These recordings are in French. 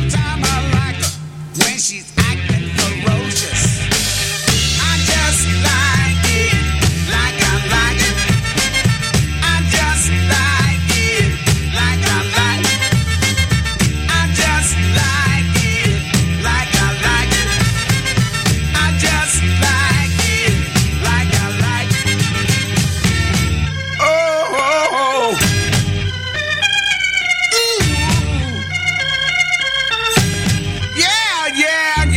Sometimes I like her when she's acting ferocious. I just like it, like I like it. I just like it, like I like it. I just like it, like I like it. I just like it, like I like it. Oh, oh, oh. Ooh. Yeah, yeah,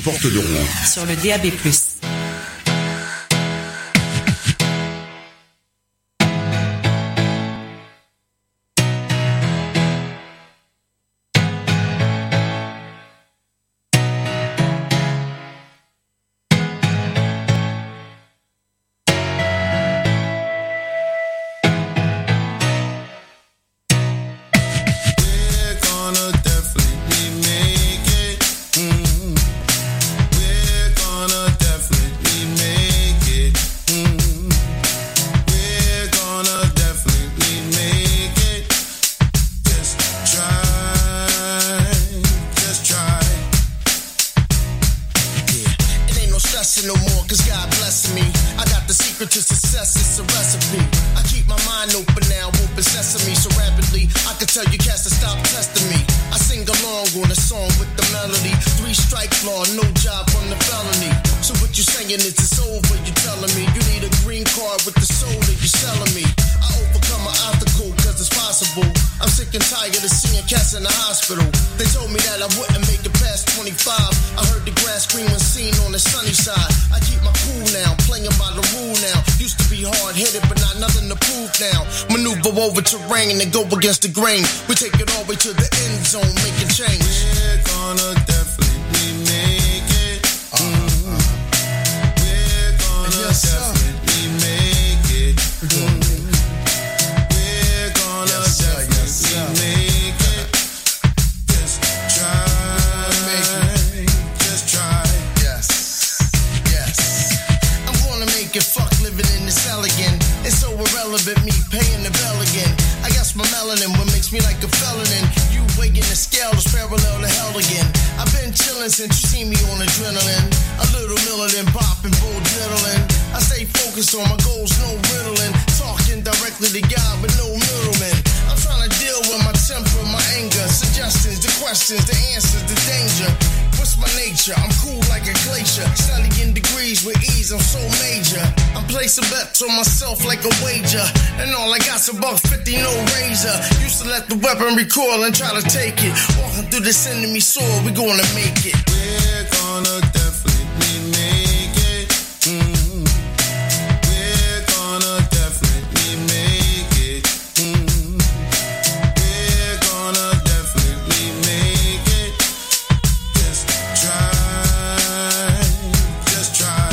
porte de Rouen. Sur le DAB+. And then go against the grain. We take it all the way to the end zone, making change. We're gonna definitely make it. We're gonna definitely make it. We're gonna definitely make it. Just try. Just try. Yes. I'm gonna make it. Fuck living in this hell again. It's so irrelevant, me paying the bell again. I got my melanin, what makes me like a felon. You weighing the scale is parallel to hell again. I've been chillin' since you see me on adrenaline. A little Millen, poppin', bull diddling. I stay focused on my goals, no riddling. Talking directly to God with no middleman. I'm trying to deal with my temper, my anger. Suggestions, the questions, the answers, the danger. What's my nature? I'm cool like a glacier. Studying degrees with ease, I'm so major. I'm placing bets on myself like a wager. And all I got's $1.50, no razor. Used to let the weapon recoil and try to take it. Walking through this enemy sword, we gonna make it. We're gonna definitely make it. We're gonna definitely make it. We're gonna definitely make it. Just try. Just try.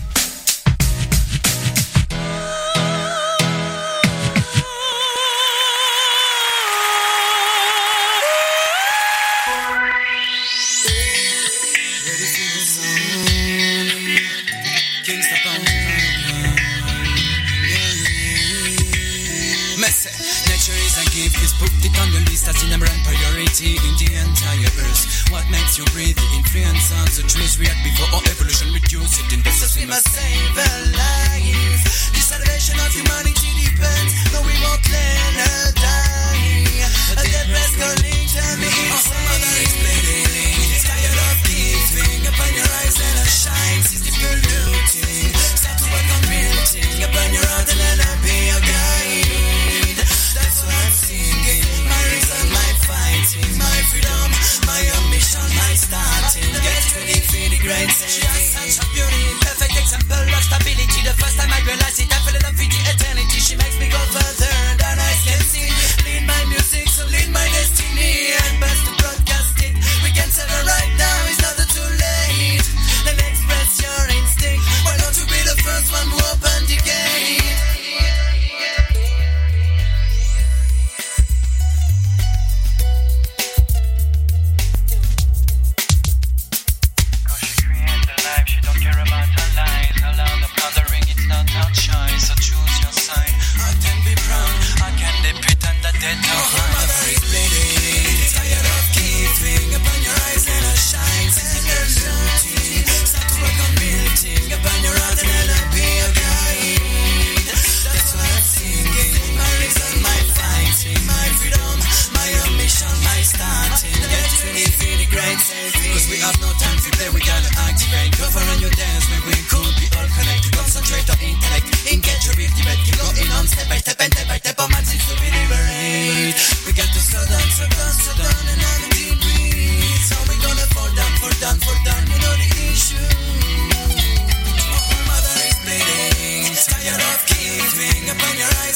Put it on your list as the number one priority in the entire earth. What makes you breathe? The influence on the trees react before our evolution reduce it. Investors we must save a life. The salvation of humanity depends. No, we won't let her die. A dead man's calling, tell me it's my mother is bleeding. It's tired of giving. Upon your eyes let her shine. Since the polluting, start to work on building. Upon your heart and let her be your guide. That's what I'm singing. My reason, my fighting, my freedom, my ambition, my starting. Get ready for the great thing. She has such a beauty, perfect example of stability. The first time I realized it, I fell in love with the eternity. She makes me go further than I can see.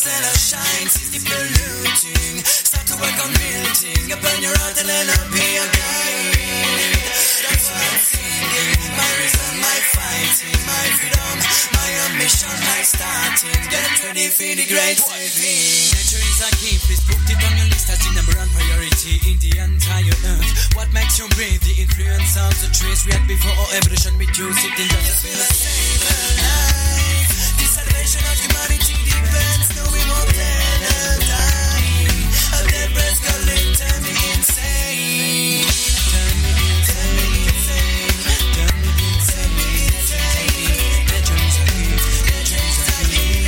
just let us shine. See the polluting, start to work on building. Open your heart and let it be a guide. That's why I'm singing. My reason, my fighting, my freedom, my ambition, my starting. Get ready for the great saving. Nature is a gift, please put it on your list as the number one priority in the entire earth. What makes you breathe? The influence of the trees. React before all evolution, reduce it in just feel a save a life. The salvation of humanity depends, no we won't let her die. A dead breath calling, turn me insane. Turn me insane. Turn me insane. Nature is a gift. Nature is a gift.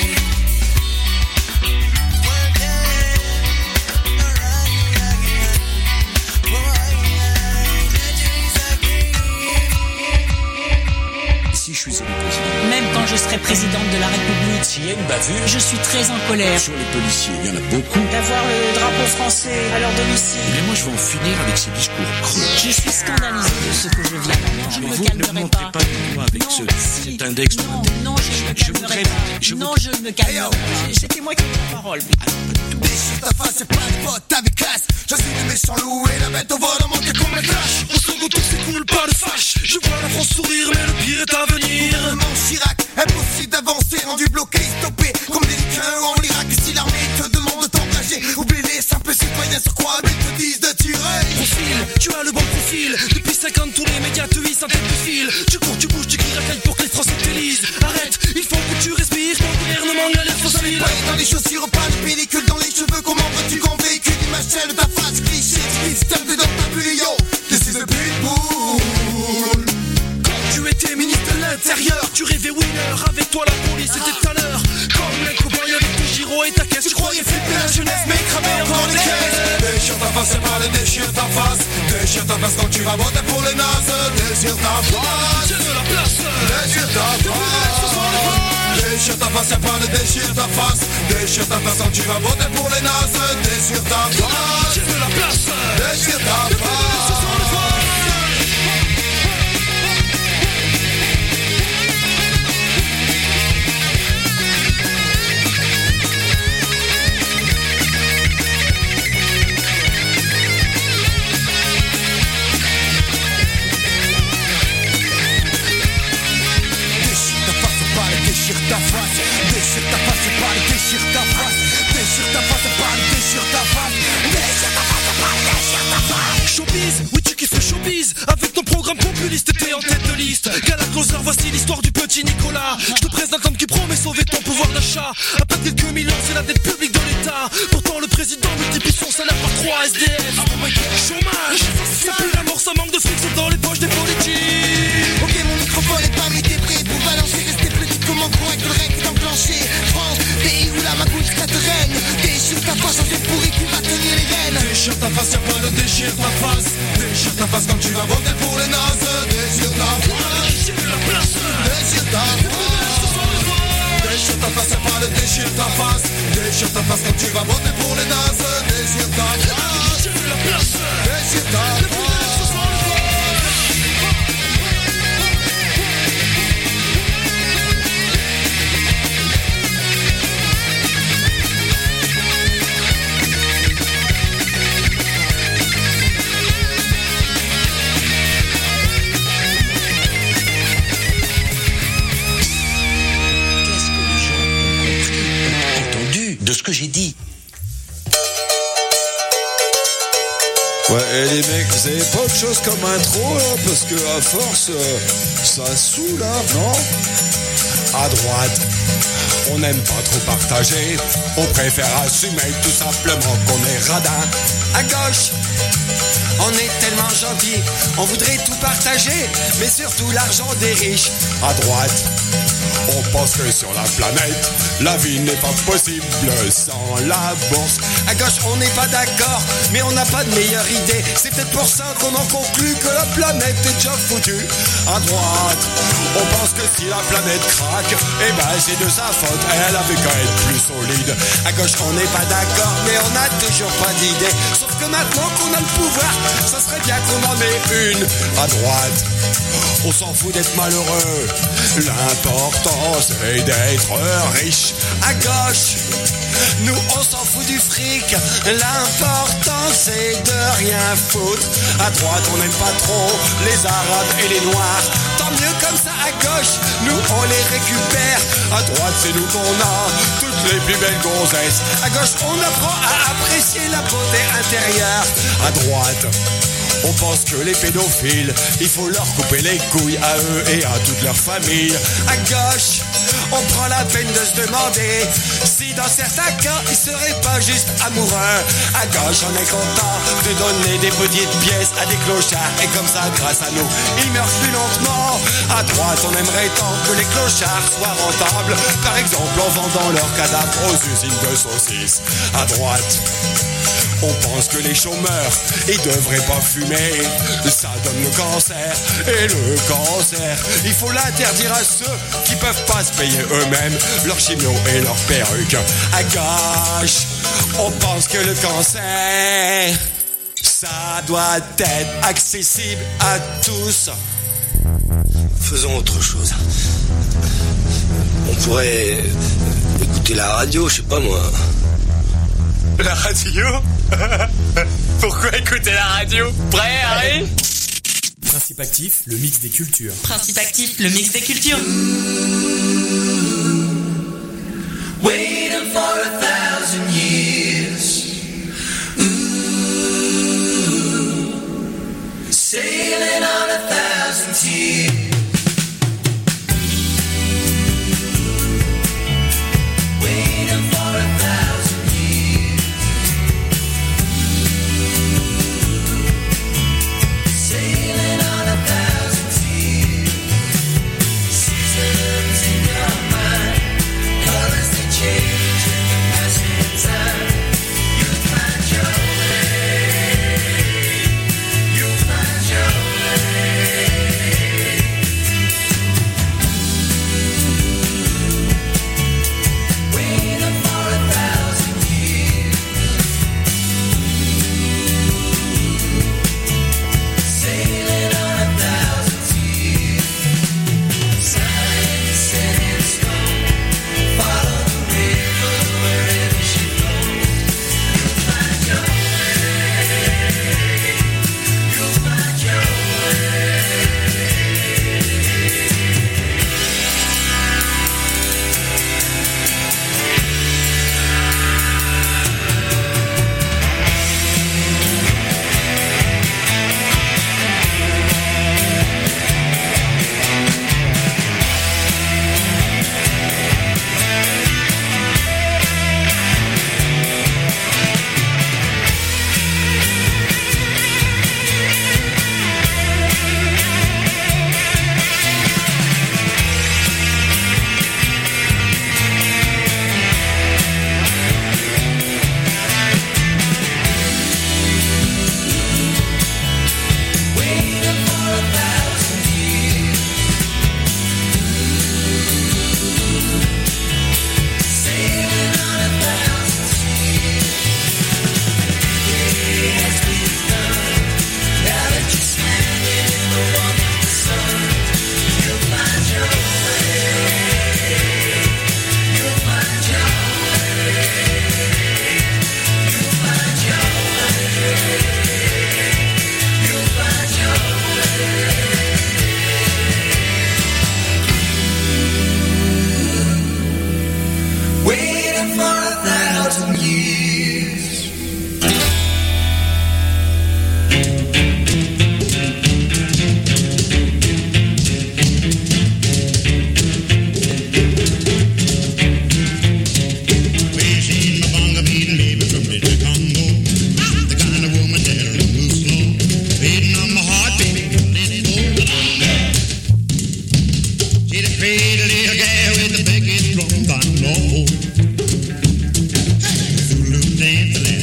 Si je suis élu président. Même quand je serai présidente de la République, S'il y a une bavure je suis très en colère. sur les policiers, il y en a beaucoup. D'avoir le drapeau français à leur domicile. Mais moi, je vais en finir avec ces discours creux. Je suis scandalisée de ce que je viens d'entendre. Je ne Mais me vous ne calmerai montrez pas. pas du doigt avec Non, si. cet index. Non, je ne me Je calmerai voudrais- pas. je Non, voudrais- je ne me calmerai pas. C'était moi qui ai la parole. Déchire ta face, c'est pas de pote avec classe. Je suis le méchant loup et la bête au vol, en manque comme la clash. Au second tour c'est cool, pas de fâche. Je vois la France sourire, mais le pire est à venir. Gouvernement Chirac, impossible d'avancer, rendu bloqué, stoppé. Comme des liqueurs en Irak, si l'armée te demande de t'engager. Oublie les simples citoyens sur quoi ils te disent de tirer. Profil, tu as le bon profil. Depuis 50, tous les médias te hissent en tête de fil. Tu cours, tu bouges, tu cries racaille pour que les Français t'élisent. Arrête, il faut que tu respires. Ton gouvernement galère facile. Pas dans les chaussures, pas de pellicule dans les cheveux. Comment veux-tu qu'on véhicule l'image de ta face cliché? Système de dans ta bulle, yo. This is a pitbull. Quand tu étais ministre de l'Intérieur, tu rêvais winner. Avec toi la police était tout à l'heure. Comme un cow-boy avec tes gyros et ta caisse. Tu croyais flipper la jeunesse, mais cramer encore les caisses. Déchire ta face, c'est pas le déchire ta face. Déchire ta face quand tu vas voter pour les nazes. Déchire ta face. J'ai de la place. Déchire ta face. Déchire ta face, c'est pas le déchire ta face. Déchire ta face quand tu vas voter pour les nazes. Déchire ta face. J'ai de la place. Déchire ta face. Déchire ta face, déchire ta face, c'est pas le déchire ta face. Déchire ta face, c'est pas le déchire ta face. Déchire ta face, c'est pas le déchire ta face. Showbiz, oui tu kiffes le showbiz. Avec ton programme populiste, t'es en tête de liste. Galacloser, voici l'histoire du petit Nicolas. Je te présente l'homme qui promet sauver ton pouvoir d'achat. À peine quelques millions, c'est la dette publique de l'État. Pourtant le président multiplie son salaire par 3 SDF. Chômage, ça pue la mort, ça manque de fric, c'est dans les poches des politiques. Ok, mon microphone est pas mis prêt pour balancer. Restez petit comme en gros avec le règne enclenché. France, pays où la magouille te règne. Déchire ta face, on fait pourri qui va tenir les rênes. Déchire ta face, y'a pas de déchire ta face. Déchire ta face quand tu vas voter pour les nazes. Déchire ta face. J'ai de la place. Déchire ta face. Déchire ta face, y'a pas de déchire ta face. Déchire ta face quand tu vas voter pour les nazes. Déchire ta face. J'ai de la place. Déchire ta face. De ce que j'ai dit. Ouais, et les mecs, vous avez pas autre chose comme intro là, parce que à force, ça saoule, hein, non? À droite, on n'aime pas trop partager, on préfère assumer tout simplement qu'on est radin. À gauche, on est tellement gentil, on voudrait tout partager, mais surtout l'argent des riches. À droite, on pense que sur la planète, la vie n'est pas possible sans la bourse. À gauche, on n'est pas d'accord, mais on n'a pas de meilleure idée. C'est peut-être pour ça qu'on en conclut que la planète est déjà foutue. À droite, on pense que si la planète craque, eh ben c'est de sa faute, elle avait qu'à être plus solide. À gauche, on n'est pas d'accord, mais on n'a toujours pas d'idée. Sauf que maintenant qu'on a le pouvoir, ça serait bien qu'on en ait une. À droite, on s'en fout d'être malheureux, l'important l'important c'est d'être riche. À gauche, nous on s'en fout du fric, l'important c'est de rien foutre. À droite on n'aime pas trop les arabes et les noirs, tant mieux comme ça. À gauche, nous on les récupère. À droite c'est nous qu'on a toutes les plus belles gonzesses. À gauche on apprend à apprécier la beauté intérieure. À droite, on pense que les pédophiles, il faut leur couper les couilles à eux et à toute leur famille. À gauche, on prend la peine de se demander si dans certains cas ils seraient pas juste amoureux. À gauche, on est content de donner des petites pièces à des clochards et comme ça, grâce à nous, ils meurent plus lentement. À droite, on aimerait tant que les clochards soient rentables, par exemple en vendant leurs cadavres aux usines de saucisses. À droite, on pense que les chômeurs, ils devraient pas fumer, ça donne le cancer. Et le cancer, il faut l'interdire à ceux qui peuvent pas se payer eux-mêmes leur chimio et leur perruque. À gauche, on pense que le cancer, ça doit être accessible à tous. Faisons autre chose. On pourrait écouter la radio, je sais pas moi. La radio? Pourquoi écouter la radio? Prêt, Harry? Principe actif, le mix des cultures. Principe actif, le mix des cultures. Waiting for 1,000 years. Ooh, sailing on 1,000 tears. Waiting for 1,000 years. Sailing on 1,000 tears. Seasons in your mind. Colors they change in the passing time. You'll find your way. You'll find your way. Waiting for 1,000 years. Sailing on 1,000 seas. Signs set in stone. Follow the river wherever she flows. You'll find your way. You'll find your waiting for 1,000 years. Sailing on 1,000 seas. Day has begun. Now that you're standing in the warmth of the sun, you'll find your way. You'll find your way. You'll find your way. You'll find your way. Waiting for 1,000 years. Dance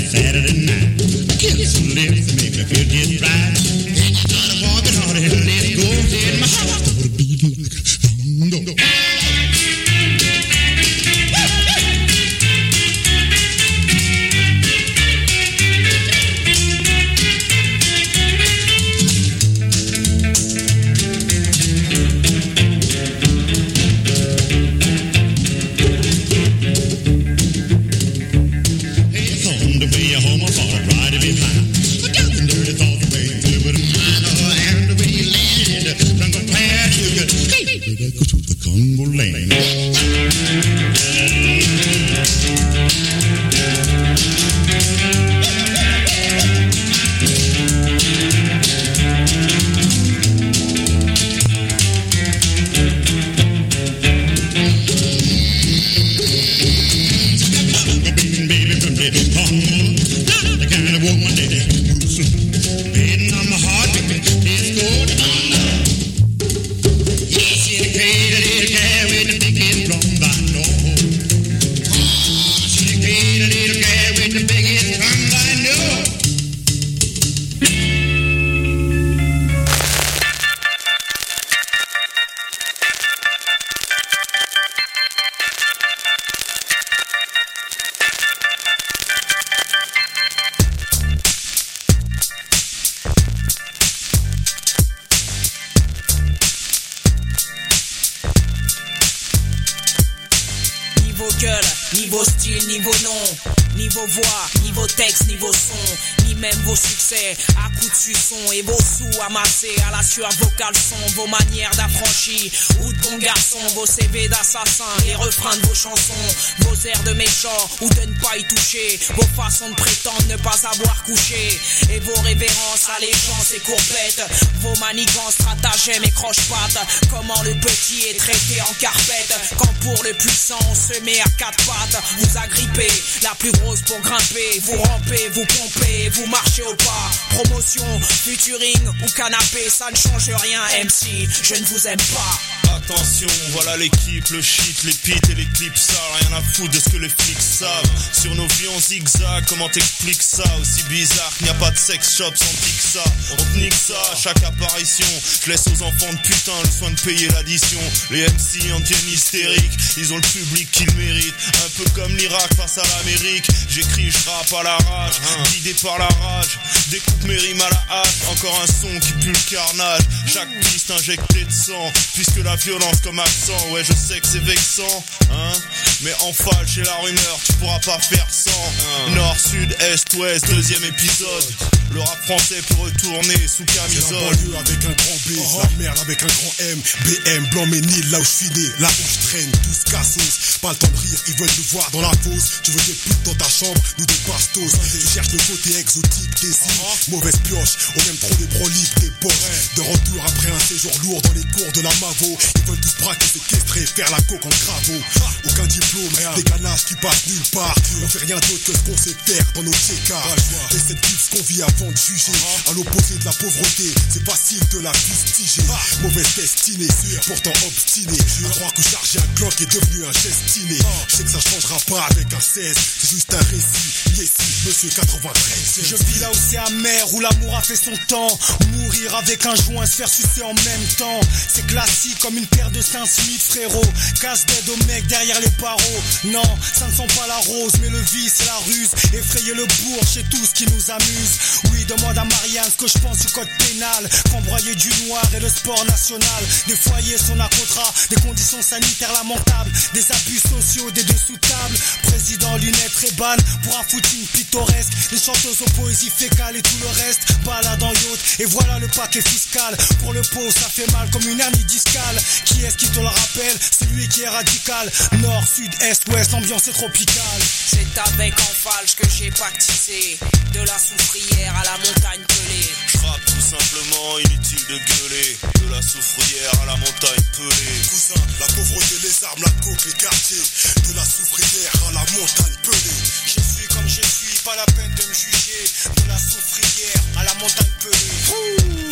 Niveau gueule, niveau style, niveau nom, niveau voix, niveau texte, niveau son, ni même vos succès à coups de suçon et vos sous amassés à la sueur vocale sont vos manières d'affranchi ou de bon garçon, vos CV d'assassins, les refrains de vos chansons, vos airs de méchants ou de ne pas y toucher, vos façons de prétendre ne pas avoir couché et vos révérences, allégeances et courbettes, vos manigances, stratagèmes et croche-pattes. Comment le petit est traité en carpette quand pour le puissant on se met à quatre pattes. Vous agrippez, la plus grosse pour grimper, vous rampez, vous pompez, vous marchez au pas. Promotion, featuring ou canapé, ça ne change rien MC, je ne vous aime pas. Attention, voilà l'équipe, le shit, les pits et les clips sales. Rien à foutre de ce que les flics savent. Sur nos vies en zigzag, comment t'expliques ça? Aussi bizarre qu'il n'y a pas de sex shop sans Pixa. On te nique ça à chaque apparition. Je laisse aux enfants de putain le soin de payer l'addition. Les MC en deviennent hystériques, ils ont le public qu'ils méritent. Un peu comme l'Irak face à l'Amérique. J'écris, je rappe à la rage, guidé par la rage. Découpe mes rimes à la hache, encore un son qui pue le carnage. Chaque piste injectée de sang, puisque la violence comme accent, ouais je sais que c'est vexant, hein. Mais en falle chez la rumeur, tu pourras pas faire sans. Nord, sud, est, ouest, deuxième épisode. Le rap français peut retourner sous camisole. C'est la banlieue avec un grand B, la merde avec un grand M. BM, Blanc-Ménil, là où je suis né, là où je traîne, tous cassos. Pas le temps de rire, ils veulent nous voir dans la fosse. Tu veux des putes dans ta chambre, nous des bastos. Tu cherches le côté exotique des îles, mauvaise pioche. On aime trop des broliques, des boss. De retour après un séjour lourd dans les cours de la Mavo. Ils veulent tous braquer, séquestrer, faire la coke en cravo. Aucun diplôme, des ganaches qui passent nulle part. On fait rien d'autre que ce qu'on sait faire dans nos check-ups. Et cette vie qu'on vit avant de juger. À l'opposé de la pauvreté, c'est facile de la fustiger. Mauvaise destinée, pourtant obstiné. À croire que charger un Glock est devenu un destiné. Je sais que ça changera pas avec un 16. C'est juste un récit. Yes, monsieur 93. Je vis là où c'est amer, où l'amour a fait son temps. Mourir avec un joint, se faire sucer en même temps. C'est classique comme une paire de Saint-Smith, frérot. Casse-tête au mec derrière les barreaux. Non, ça ne sent pas la rose, mais le vice et la ruse. Effrayer le bourg, c'est tout ce qui nous amuse. Oui, demande à Marianne ce que je pense du code pénal. Qu'embroyer du noir et le sport national. Des foyers sont narcotra, des conditions sanitaires lamentables. Des abus sociaux, des dessous-tables. Président lunettes, Reban pour un footing pittoresque. Les chanteuses aux poésies fécales et tout le reste. Balade en yacht, et voilà le paquet fiscal. Pour le pot, ça fait mal comme une hernie discale. Qui est-ce qui te le rappelle? Celui qui est radical. Nord, sud, est, ouest, l'ambiance est tropicale. C'est avec Enfalche que j'ai pactisé. De la soufrière à la montagne pelée. Je rappe tout simplement, inutile de gueuler. De la soufrière à la montagne pelée. Cousin, la pauvreté, les armes, la coke, les quartiers. De la soufrière à la montagne pelée. Je suis comme je suis, pas la peine de me juger. De la soufrière à la montagne pelée.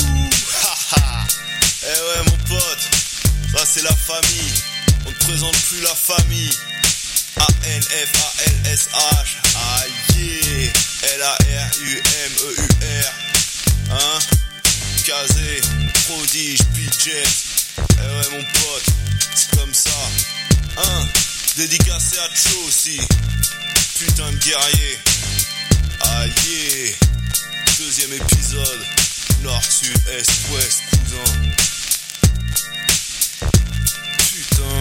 Haha. Eh ouais mon pote, ça c'est la famille. On ne présente plus la famille. A-N-F-A-L-S-H. Aïe, yeah. L-A-R-U-M-E-U-R. Hein? Kazé, prodige, P-Jet. Eh ouais mon pote, c'est comme ça. Hein? Dédicacé à Cho aussi. Putain de guerrier. Aïe, yeah. Deuxième épisode. Nord, sud, est, ouest, cousin. Putain.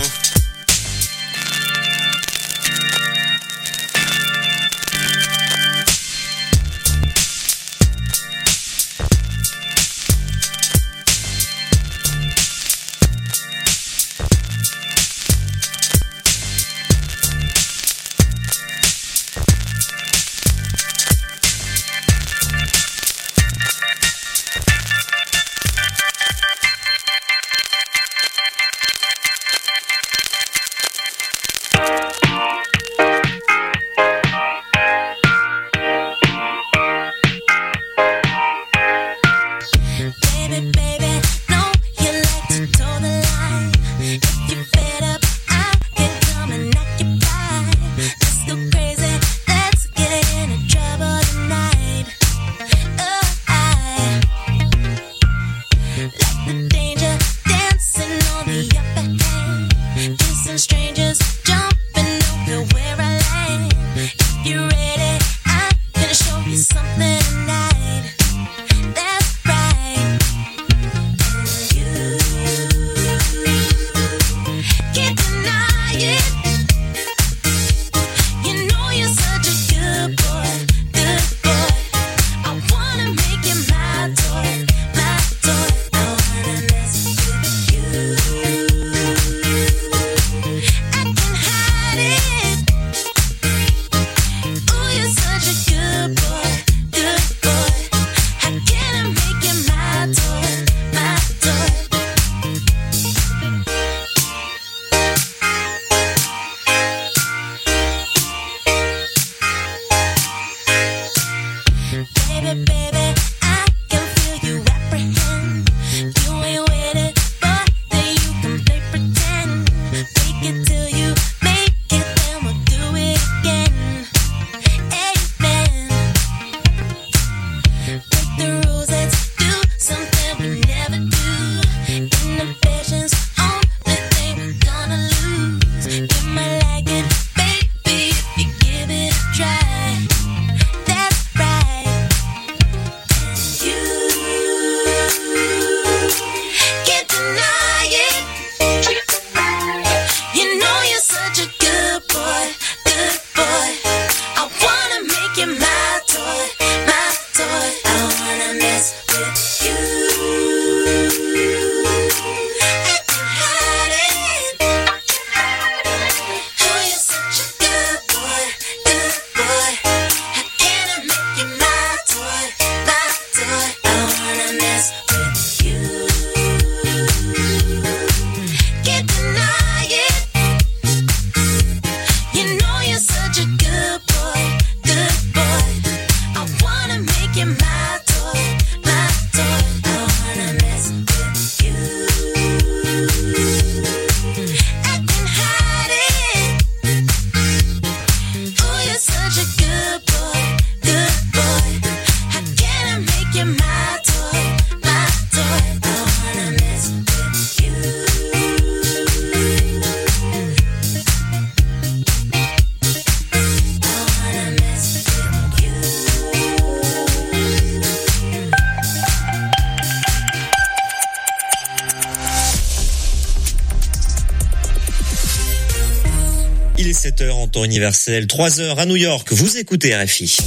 Il est 7h en temps universel, 3h à New York. Vous écoutez RFI.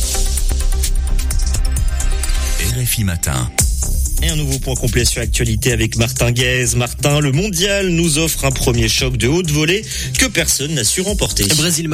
RFI Matin. Et un nouveau point complet sur l'actualité avec Martin Guez. Martin, le mondial nous offre un premier choc de haute volée que personne n'a su remporter. Brésil